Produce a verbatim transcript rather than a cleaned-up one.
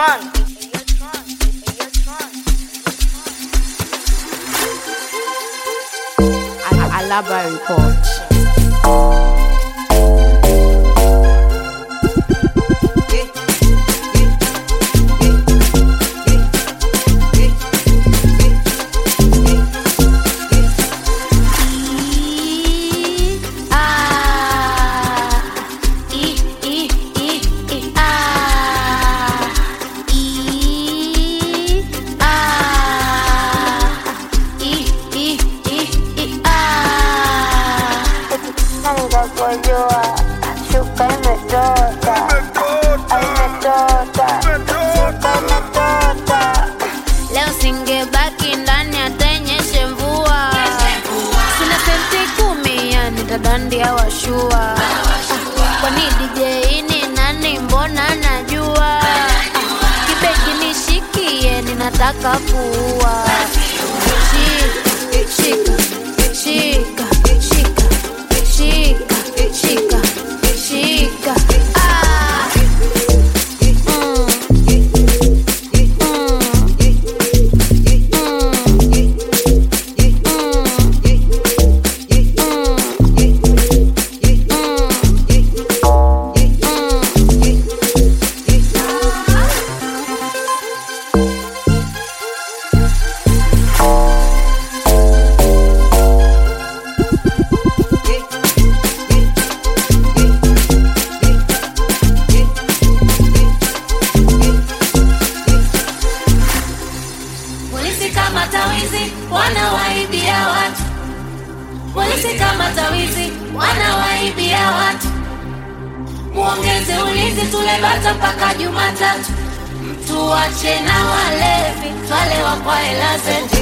Alaba report. Shuka imetota, imetota, shuka imetota. Leo singebaki ndani atanyeshe mvua. Sina senti kumi ya nitadandia washua. Kwani D J ni nani mbona najua. Kibeki nishikie ninataka kuua. Shika, shika, shika, shika, shika, shika, shika. Ah. Mm. Wanawaibia watu. Polisi kama tawizi wanawaibia watu. Muongeze ulinzi tule bata mpaka Jumatatu. Mtu wache na walevi twale wa kwa hela zetu.